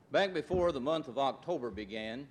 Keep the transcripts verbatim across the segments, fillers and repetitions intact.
Back before the month of October began,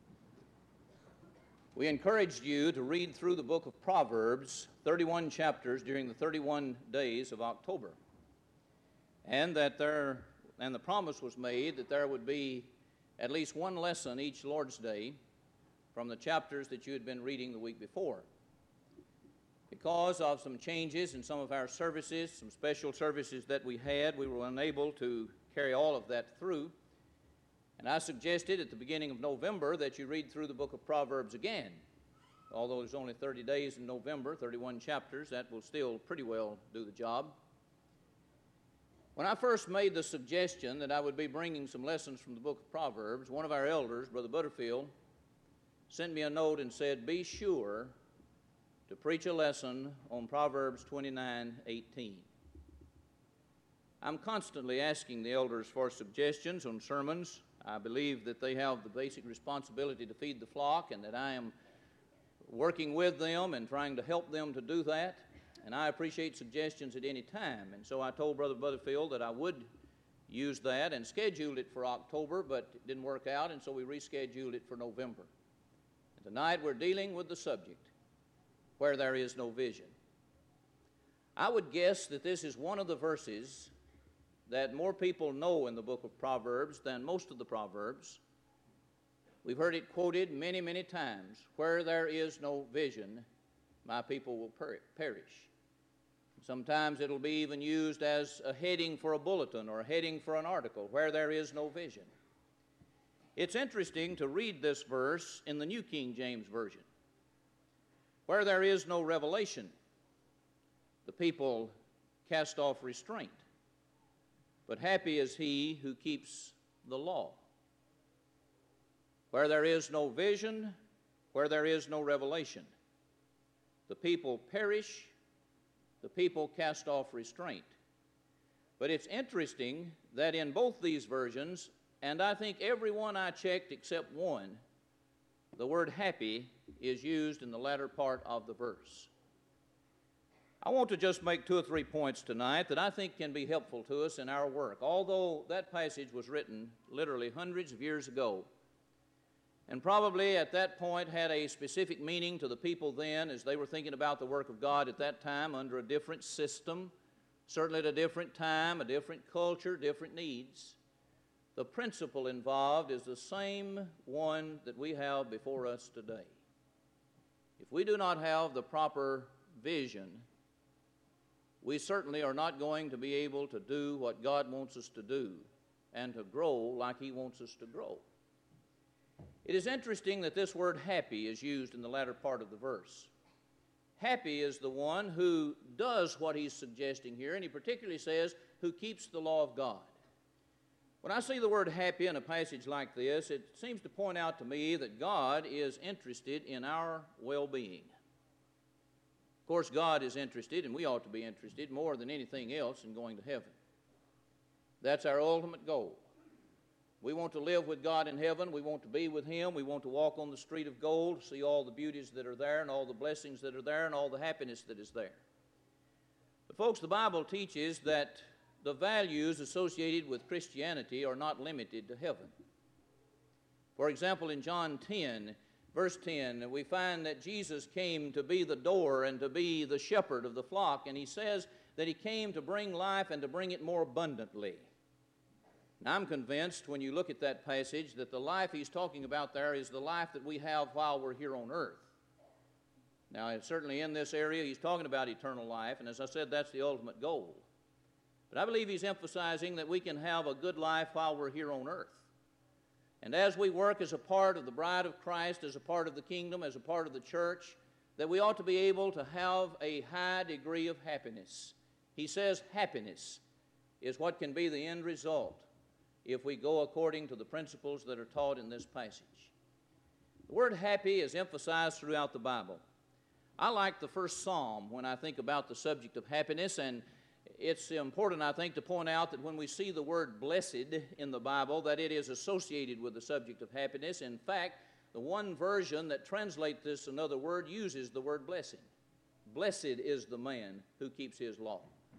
we encouraged you to read through the book of Proverbs, thirty-one chapters during the thirty-one days of October. And that there, and the promise was made that there would be at least one lesson each Lord's Day from the chapters that you had been reading the week before. Because of some changes in some of our services, some special services that we had, we were unable to carry all of that through. And I suggested at the beginning of November that you read through the book of Proverbs again. Although there's only thirty days in November, thirty-one chapters, that will still pretty well do the job. When I first made the suggestion that I would be bringing some lessons from the book of Proverbs, one of our elders, Brother Butterfield, sent me a note and said, "Be sure to preach a lesson on Proverbs twenty-nine eighteen. I'm constantly asking the elders for suggestions on sermons. I believe that they have the basic responsibility to feed the flock and that I am working with them and trying to help them to do that. And I appreciate suggestions at any time. And so I told Brother Butterfield that I would use that and scheduled it for October, but it didn't work out, and so we rescheduled it for November. And tonight we're dealing with the subject, where there is no vision. I would guess that this is one of the verses that more people know in the book of Proverbs than most of the Proverbs. We've heard it quoted many, many times. Where there is no vision, my people will per- perish. Sometimes it'll be even used as a heading for a bulletin or a heading for an article, where there is no vision. It's interesting to read this verse in the New King James Version. Where there is no revelation, the people cast off restraint. But happy is he who keeps the law. Where there is no vision, where there is no revelation, the people perish, the people cast off restraint. But it's interesting that in both these versions, and I think every one I checked except one, the word happy is used in the latter part of the verse. I want to just make two or three points tonight that I think can be helpful to us in our work. Although that passage was written literally hundreds of years ago, and probably at that point had a specific meaning to the people then as they were thinking about the work of God at that time under a different system, certainly at a different time, a different culture, different needs. The principle involved is the same one that we have before us today. If we do not have the proper vision, we certainly are not going to be able to do what God wants us to do and to grow like He wants us to grow. It is interesting that this word happy is used in the latter part of the verse. Happy is the one who does what he's suggesting here, and he particularly says, who keeps the law of God. When I see the word happy in a passage like this, it seems to point out to me that God is interested in our well-being. Of course, God is interested, and we ought to be interested more than anything else in going to heaven. That's our ultimate goal. We want to live with God in heaven. We want to be with Him. We want to walk on the street of gold, see all the beauties that are there and all the blessings that are there and all the happiness that is there. But folks, the Bible teaches that the values associated with Christianity are not limited to heaven. For example, in John ten, verse ten, we find that Jesus came to be the door and to be the shepherd of the flock, and He says that He came to bring life and to bring it more abundantly. Now, I'm convinced when you look at that passage that the life He's talking about there is the life that we have while we're here on earth. Now, certainly in this area, He's talking about eternal life, and as I said, that's the ultimate goal. But I believe He's emphasizing that we can have a good life while we're here on earth. And as we work as a part of the bride of Christ, as a part of the kingdom, as a part of the church, that we ought to be able to have a high degree of happiness. He says happiness is what can be the end result if we go according to the principles that are taught in this passage. The word happy is emphasized throughout the Bible. I like the first Psalm when I think about the subject of happiness, and it's important, I think, to point out that when we see the word blessed in the Bible, that it is associated with the subject of happiness. In fact, the one version that translates this another word uses the word blessing. Blessed is the man who keeps His law.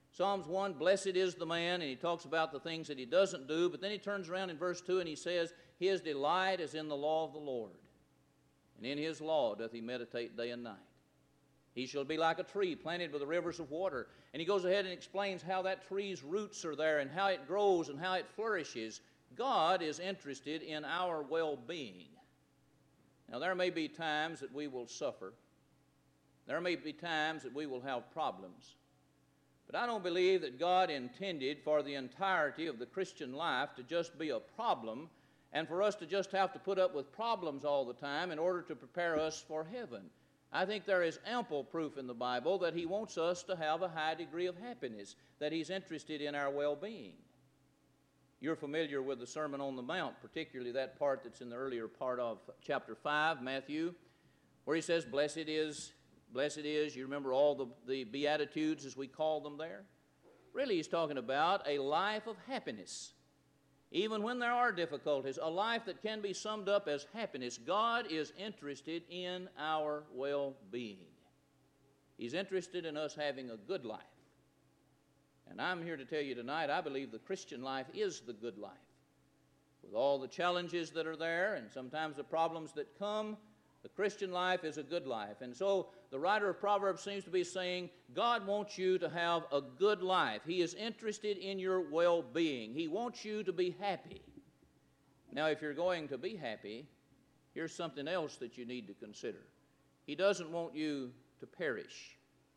Psalms one, blessed is the man, and he talks about the things that he doesn't do, but then he turns around in verse two and he says, his delight is in the law of the Lord, and in his law doth he meditate day and night. He shall be like a tree planted by the rivers of water. And he goes ahead and explains how that tree's roots are there and how it grows and how it flourishes. God is interested in our well-being. Now, there may be times that we will suffer. There may be times that we will have problems. But I don't believe that God intended for the entirety of the Christian life to just be a problem and for us to just have to put up with problems all the time in order to prepare us for heaven. I think there is ample proof in the Bible that he wants us to have a high degree of happiness, that he's interested in our well-being. You're familiar with the Sermon on the Mount, particularly that part that's in the earlier part of chapter five, Matthew, where he says, blessed is, blessed is, you remember all the, the Beatitudes as we call them there? Really, he's talking about a life of happiness. Even when there are difficulties, a life that can be summed up as happiness. God is interested in our well-being. He's interested in us having a good life. And I'm here to tell you tonight, I believe the Christian life is the good life. With all the challenges that are there and sometimes the problems that come, the Christian life is a good life. And so the writer of Proverbs seems to be saying, God wants you to have a good life. He is interested in your well-being. He wants you to be happy. Now, if you're going to be happy, here's something else that you need to consider. He doesn't want you to perish.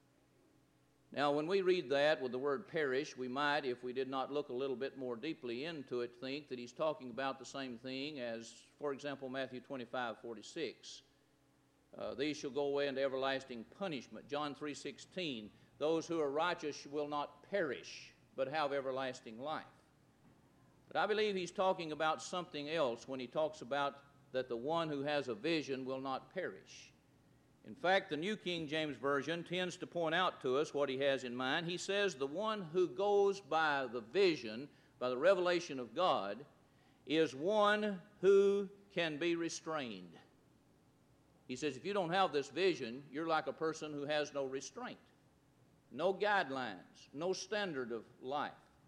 Now, when we read that with the word perish, we might, if we did not look a little bit more deeply into it, think that he's talking about the same thing as, for example, Matthew twenty-five forty-six. Uh, these shall go away into everlasting punishment. John three sixteen, those who are righteous will not perish, but have everlasting life. But I believe he's talking about something else when he talks about that the one who has a vision will not perish. In fact, the New King James Version tends to point out to us what he has in mind. He says the one who goes by the vision, by the revelation of God, is one who can be restrained. He says if you don't have this vision, you're like a person who has no restraint, no guidelines, no standard of life,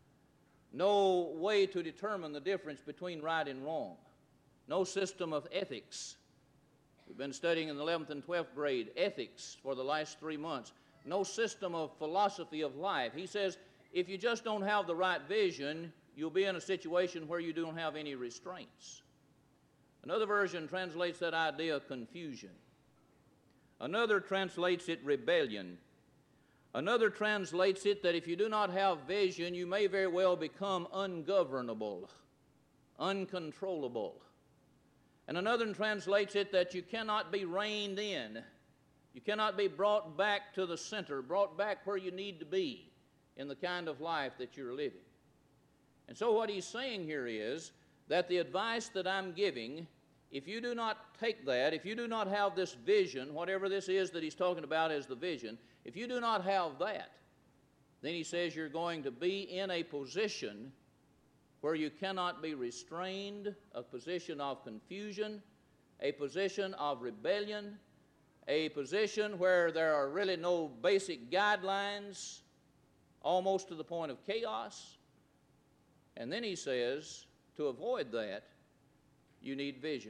no way to determine the difference between right and wrong, no system of ethics. We've been studying in the eleventh and twelfth grade ethics for the last three months. No system of philosophy of life. He says if you just don't have the right vision, you'll be in a situation where you don't have any restraints. Another version translates that idea confusion. Another translates it rebellion. Another translates it that if you do not have vision, you may very well become ungovernable, uncontrollable. And another translates it that you cannot be reined in. You cannot be brought back to the center, brought back where you need to be in the kind of life that you're living. And so what he's saying here is that the advice that I'm giving, if you do not take that, if you do not have this vision, whatever this is that he's talking about as the vision, if you do not have that, then he says you're going to be in a position where you cannot be restrained, a position of confusion, a position of rebellion, a position where there are really no basic guidelines, almost to the point of chaos. And then he says, to avoid that, you need vision.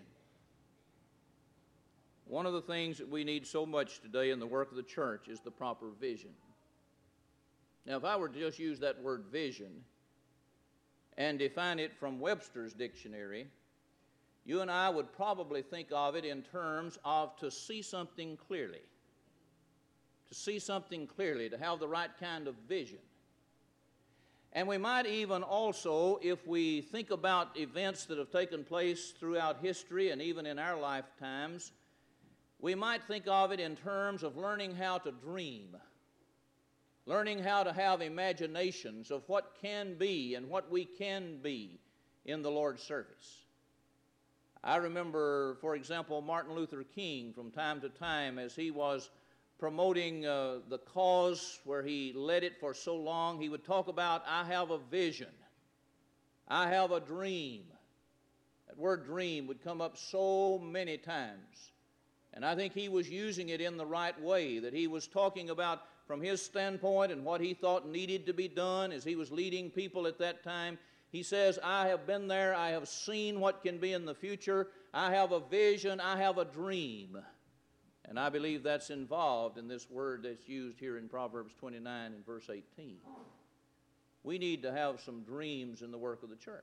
One of the things that we need so much today in the work of the church is the proper vision. Now, if I were to just use that word vision and define it from Webster's dictionary, you and I would probably think of it in terms of to see something clearly. To see something clearly, to have the right kind of vision. And we might even also, if we think about events that have taken place throughout history and even in our lifetimes, we might think of it in terms of learning how to dream, learning how to have imaginations of what can be and what we can be in the Lord's service. I remember, for example, Martin Luther King from time to time as he was promoting uh, the cause where he led it for so long, he would talk about, I have a vision, I have a dream. That word dream would come up so many times. And I think he was using it in the right way, that he was talking about from his standpoint and what he thought needed to be done as he was leading people at that time. He says, I have been there, I have seen what can be in the future, I have a vision, I have a dream. And I believe that's involved in this word that's used here in Proverbs twenty-nine and verse eighteen. We need to have some dreams in the work of the church.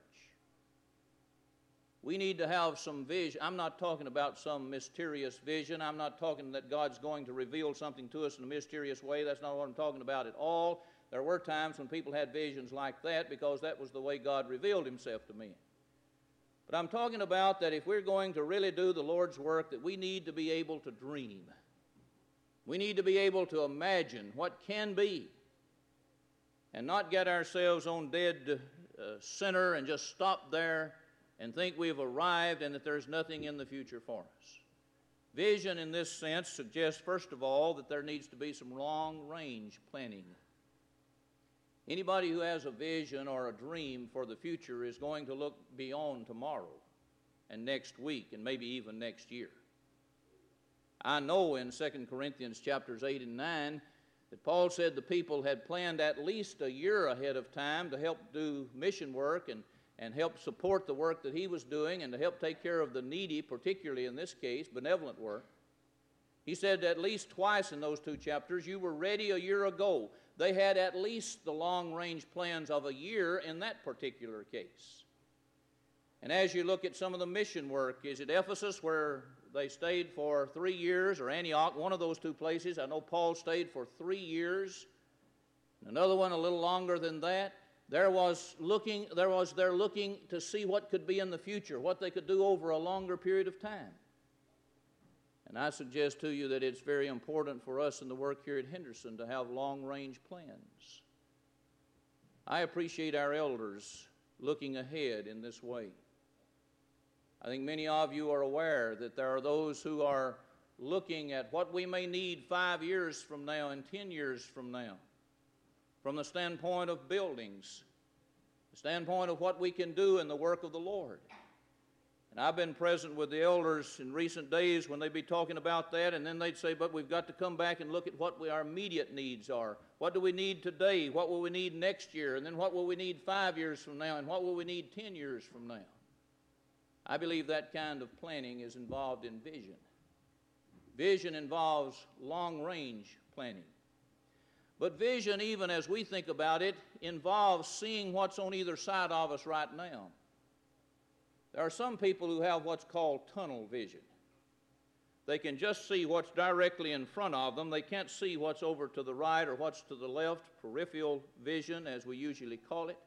We need to have some vision. I'm not talking about some mysterious vision. I'm not talking that God's going to reveal something to us in a mysterious way. That's not what I'm talking about at all. There were times when people had visions like that because that was the way God revealed himself to men. But I'm talking about that if we're going to really do the Lord's work, that we need to be able to dream. We need to be able to imagine what can be and not get ourselves on dead uh, center and just stop there and think we've arrived and that there's nothing in the future for us. Vision in this sense suggests, first of all, that there needs to be some long-range planning. Anybody who has a vision or a dream for the future is going to look beyond tomorrow and next week and maybe even next year. I know in Second Corinthians chapters eight and nine that Paul said the people had planned at least a year ahead of time to help do mission work and, and help support the work that he was doing and to help take care of the needy, particularly in this case, benevolent work. He said at least twice in those two chapters, you were ready a year ago. They had at least the long-range plans of a year in that particular case. And as you look at some of the mission work, is it Ephesus where they stayed for three years, or Antioch, one of those two places? I know Paul stayed for three years. Another one a little longer than that. There was looking, there was they're looking to see what could be in the future, what they could do over a longer period of time. And I suggest to you that it's very important for us in the work here at Henderson to have long-range plans. I appreciate our elders looking ahead in this way. I think many of you are aware that there are those who are looking at what we may need five years from now and ten years from now, from the standpoint of buildings, the standpoint of what we can do in the work of the Lord. And I've been present with the elders in recent days when they'd be talking about that, and then they'd say, but we've got to come back and look at what we, our immediate needs are. What do we need today? What will we need next year? And then what will we need five years from now? And what will we need ten years from now? I believe that kind of planning is involved in vision. Vision involves long-range planning. But vision, even as we think about it, involves seeing what's on either side of us right now. There are some people who have what's called tunnel vision. They can just see what's directly in front of them. They can't see what's over to the right or what's to the left, peripheral vision, as we usually call it.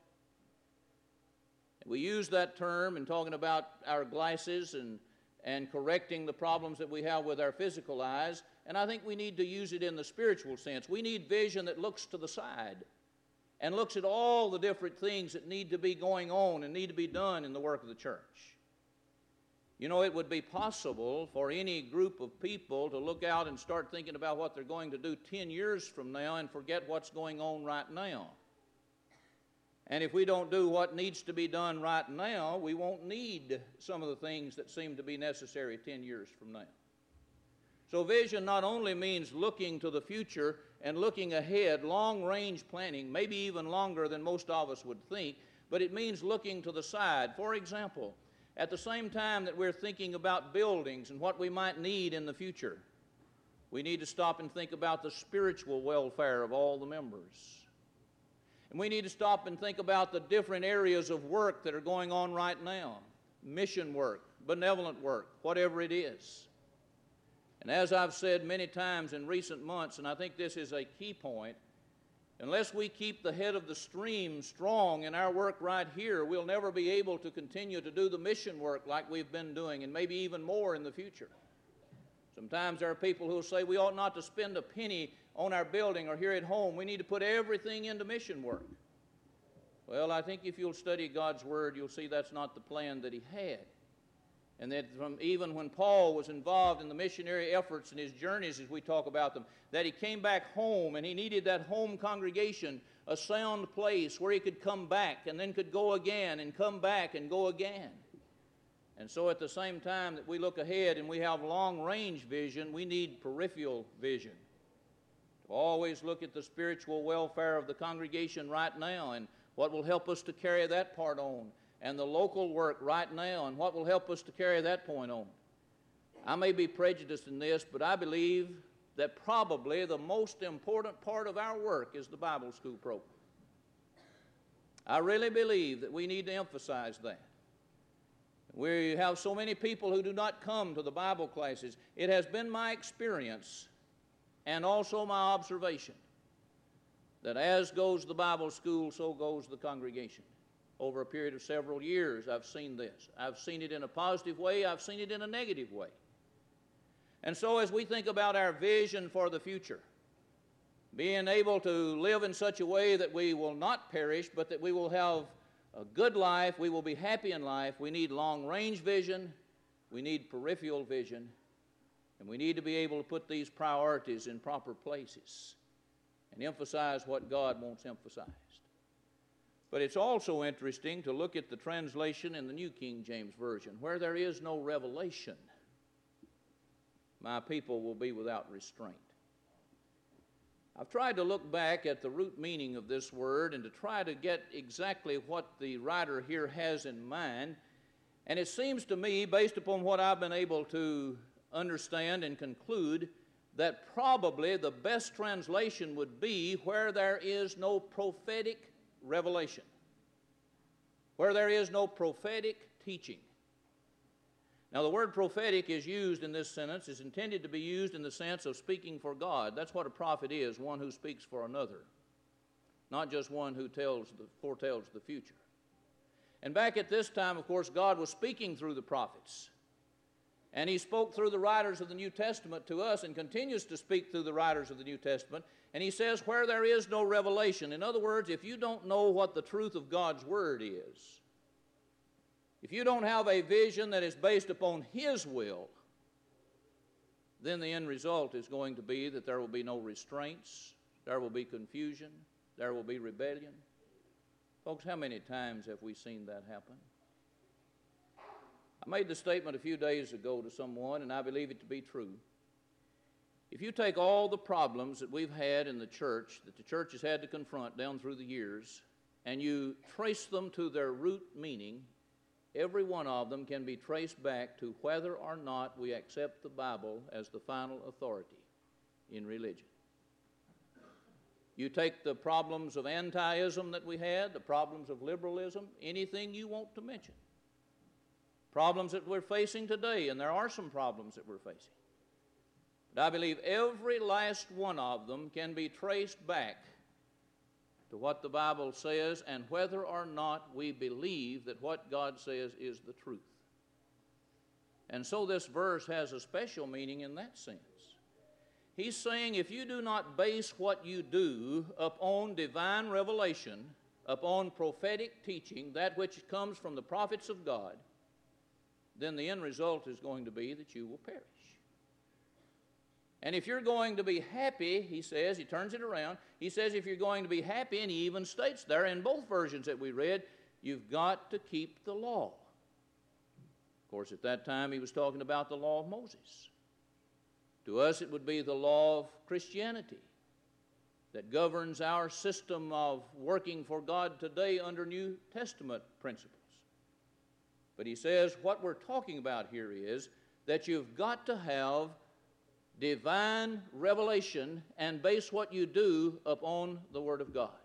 We use that term in talking about our glasses and, and correcting the problems that we have with our physical eyes, and I think we need to use it in the spiritual sense. We need vision that looks to the side and looks at all the different things that need to be going on and need to be done in the work of the church. You know, it would be possible for any group of people to look out and start thinking about what they're going to do ten years from now and forget what's going on right now. And if we don't do what needs to be done right now, we won't need some of the things that seem to be necessary ten years from now. So vision not only means looking to the future and looking ahead, long-range planning, maybe even longer than most of us would think, but it means looking to the side. For example, at the same time that we're thinking about buildings and what we might need in the future, we need to stop and think about the spiritual welfare of all the members. And we need to stop and think about the different areas of work that are going on right now. Mission work, benevolent work, whatever it is. And as I've said many times in recent months, and I think this is a key point, unless we keep the head of the stream strong in our work right here, we'll never be able to continue to do the mission work like we've been doing, and maybe even more in the future. Sometimes there are people who will say we ought not to spend a penny on our building or here at home. We need to put everything into mission work. Well, I think if you'll study God's Word, you'll see that's not the plan that He had. And that from even when Paul was involved in the missionary efforts and his journeys, as we talk about them, that he came back home and he needed that home congregation, a sound place where he could come back and then could go again and come back and go again. And so at the same time that we look ahead and we have long-range vision, we need peripheral vision to always look at the spiritual welfare of the congregation right now and what will help us to carry that part on, and the local work right now and what will help us to carry that point on. I may be prejudiced in this, but I believe that probably the most important part of our work is the Bible school program. I really believe that we need to emphasize that. We have so many people who do not come to the Bible classes. It has been my experience and also my observation that as goes the Bible school, so goes the congregation. Over a period of several years, I've seen this. I've seen it in a positive way. I've seen it in a negative way. And so as we think about our vision for the future, being able to live in such a way that we will not perish, but that we will have a good life, we will be happy in life, we need long-range vision, we need peripheral vision, and we need to be able to put these priorities in proper places and emphasize what God wants emphasized. But it's also interesting to look at the translation in the New King James Version, where there is no revelation. My people will be without restraint. I've tried to look back at the root meaning of this word and to try to get exactly what the writer here has in mind. And it seems to me, based upon what I've been able to understand and conclude, that probably the best translation would be where there is no prophetic revelation, where there is no prophetic teaching. Now, the word prophetic is used in this sentence, is intended to be used in the sense of speaking for God. That's what a prophet is, one who speaks for another, not just one who tells the, foretells the future. And back at this time, of course, God was speaking through the prophets. And He spoke through the writers of the New Testament to us and continues to speak through the writers of the New Testament. And He says, where there is no revelation. In other words, if you don't know what the truth of God's Word is, if you don't have a vision that is based upon His will, then the end result is going to be that there will be no restraints, there will be confusion, there will be rebellion. Folks, how many times have we seen that happen? I made the statement a few days ago to someone, and I believe it to be true. If you take all the problems that we've had in the church, that the church has had to confront down through the years, and you trace them to their root meaning, every one of them can be traced back to whether or not we accept the Bible as the final authority in religion. You take the problems of antiism that we had, the problems of liberalism, anything you want to mention. Problems that we're facing today, and there are some problems that we're facing. But I believe every last one of them can be traced back to what the Bible says and whether or not we believe that what God says is the truth. And so this verse has a special meaning in that sense. He's saying if you do not base what you do upon divine revelation, upon prophetic teaching, that which comes from the prophets of God, then the end result is going to be that you will perish. And if you're going to be happy, he says, he turns it around, he says if you're going to be happy, and he even states there in both versions that we read, you've got to keep the law. Of course, at that time he was talking about the law of Moses. To us it would be the law of Christianity that governs our system of working for God today under New Testament principles. But he says what we're talking about here is that you've got to have divine revelation and base what you do upon the Word of God.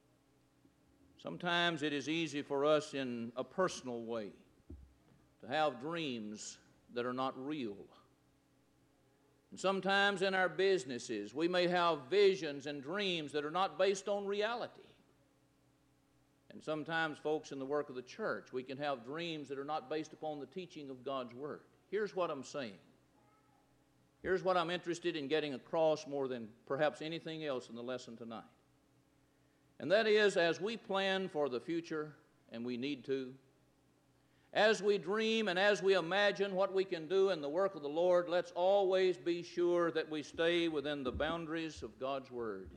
Sometimes it is easy for us in a personal way to have dreams that are not real. And sometimes in our businesses we may have visions and dreams that are not based on reality. And sometimes, folks, in the work of the church, we can have dreams that are not based upon the teaching of God's Word. Here's what I'm saying. Here's what I'm interested in getting across more than perhaps anything else in the lesson tonight. And that is, as we plan for the future, and we need to, as we dream and as we imagine what we can do in the work of the Lord, let's always be sure that we stay within the boundaries of God's Word.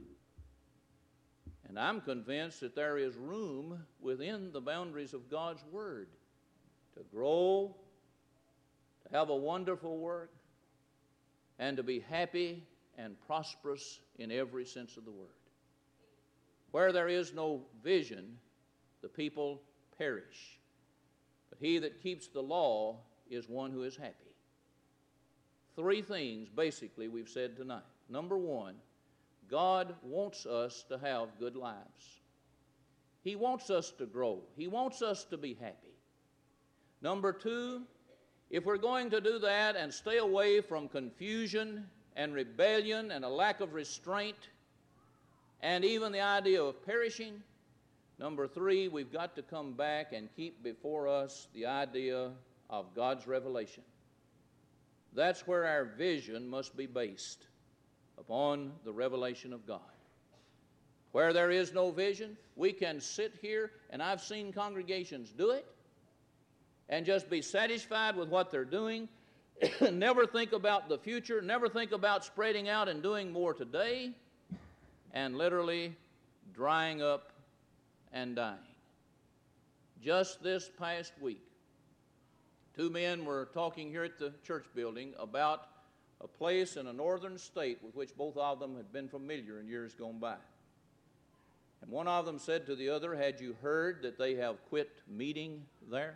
And I'm convinced that there is room within the boundaries of God's Word to grow, to have a wonderful work, and to be happy and prosperous in every sense of the word. Where there is no vision, the people perish. But he that keeps the law is one who is happy. Three things, basically, we've said tonight. Number one, God wants us to have good lives. He wants us to grow. He wants us to be happy. Number two, if we're going to do that and stay away from confusion and rebellion and a lack of restraint and even the idea of perishing, number three, we've got to come back and keep before us the idea of God's revelation. That's where our vision must be based, upon the revelation of God. Where there is no vision, we can sit here, and I've seen congregations do it, and just be satisfied with what they're doing, never think about the future, never think about spreading out and doing more today, and literally drying up and dying. Just this past week, two men were talking here at the church building about a place in a northern state with which both of them had been familiar in years gone by. And one of them said to the other, "Had you heard that they have quit meeting there?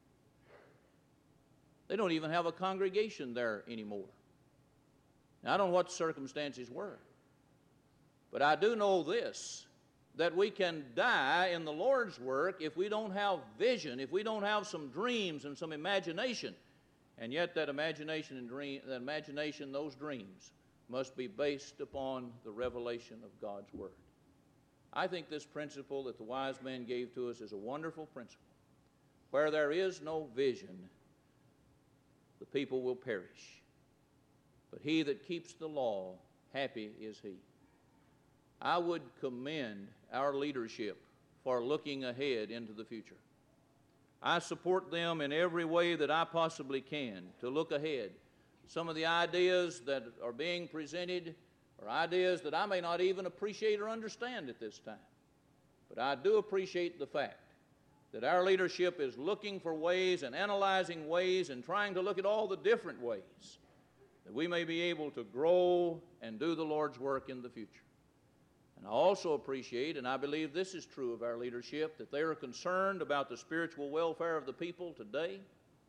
They don't even have a congregation there anymore." Now, I don't know what the circumstances were, but I do know this, that we can die in the Lord's work if we don't have vision, if we don't have some dreams and some imagination. And yet that imagination and dream, that imagination, those dreams, must be based upon the revelation of God's Word. I think this principle that the wise man gave to us is a wonderful principle. Where there is no vision, the people will perish. But he that keeps the law, happy is he. I would commend our leadership for looking ahead into the future. I support them in every way that I possibly can to look ahead. Some of the ideas that are being presented are ideas that I may not even appreciate or understand at this time. But I do appreciate the fact that our leadership is looking for ways and analyzing ways and trying to look at all the different ways that we may be able to grow and do the Lord's work in the future. And I also appreciate, and I believe this is true of our leadership, that they are concerned about the spiritual welfare of the people today.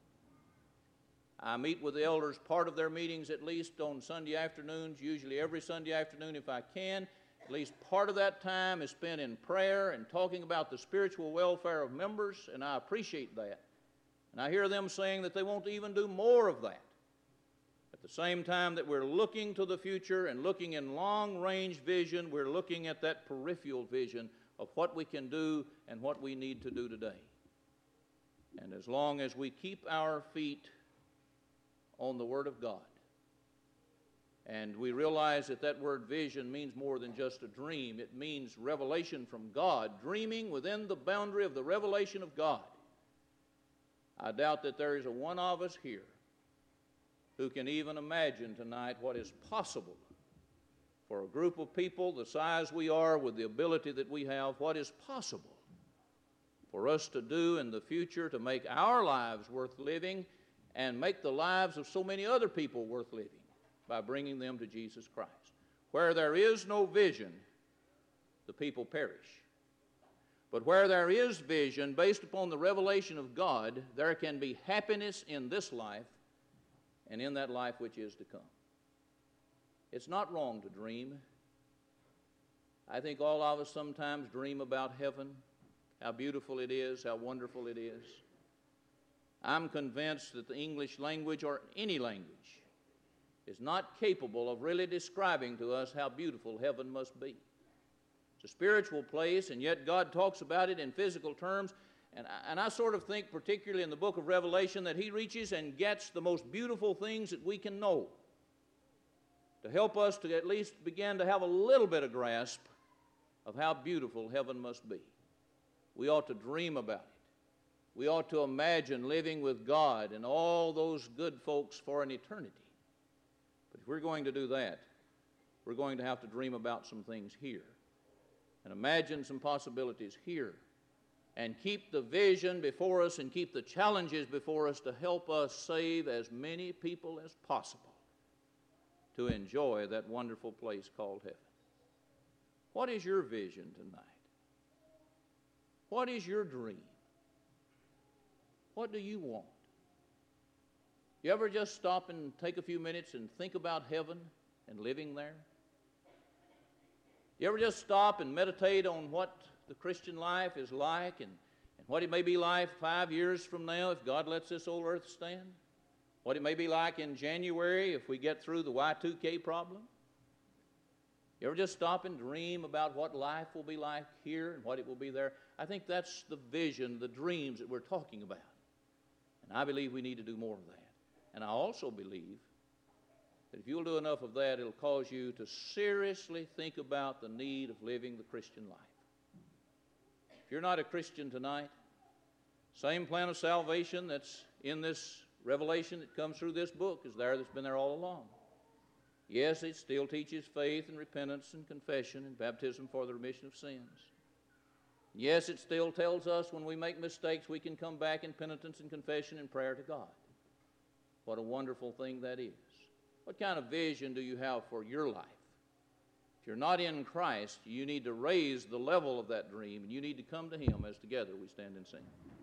I meet with the elders, part of their meetings at least on Sunday afternoons, usually every Sunday afternoon if I can. At least part of that time is spent in prayer and talking about the spiritual welfare of members, and I appreciate that. And I hear them saying that they want to even do more of that. At the same time that we're looking to the future and looking in long-range vision, we're looking at that peripheral vision of what we can do and what we need to do today. And as long as we keep our feet on the Word of God, and we realize that that word vision means more than just a dream. It means revelation from God, dreaming within the boundary of the revelation of God. I doubt that there is a one of us here who can even imagine tonight what is possible for a group of people the size we are with the ability that we have, what is possible for us to do in the future to make our lives worth living and make the lives of so many other people worth living by bringing them to Jesus Christ. Where there is no vision, the people perish. But where there is vision based upon the revelation of God, there can be happiness in this life and in that life which is to come. It's not wrong to dream. I think all of us sometimes dream about heaven, how beautiful it is, how wonderful it is. I'm convinced that the English language, or any language, is not capable of really describing to us how beautiful heaven must be. It's a spiritual place, and yet God talks about it in physical terms. And I, and I sort of think, particularly in the book of Revelation, that he reaches and gets the most beautiful things that we can know to help us to at least begin to have a little bit of grasp of how beautiful heaven must be. We ought to dream about it. We ought to imagine living with God and all those good folks for an eternity. But if we're going to do that, we're going to have to dream about some things here and imagine some possibilities here and keep the vision before us and keep the challenges before us to help us save as many people as possible to enjoy that wonderful place called heaven. What is your vision tonight? What is your dream? What do you want? You ever just stop and take a few minutes and think about heaven and living there? You ever just stop and meditate on what the Christian life is like and, and what it may be like five years from now if God lets this old earth stand? What it may be like in January if we get through the Y two K problem? You ever just stop and dream about what life will be like here and what it will be there? I think that's the vision, the dreams that we're talking about. And I believe we need to do more of that. And I also believe that if you'll do enough of that, it'll cause you to seriously think about the need of living the Christian life. If you're not a Christian tonight, same plan of salvation that's in this revelation that comes through this book is there, that's been there all along. Yes, it still teaches faith and repentance and confession and baptism for the remission of sins. Yes, it still tells us when we make mistakes we can come back in penitence and confession and prayer to God. What a wonderful thing that is. What kind of vision do you have for your life? If you're not in Christ, you need to raise the level of that dream, and you need to come to Him as together we stand and sing.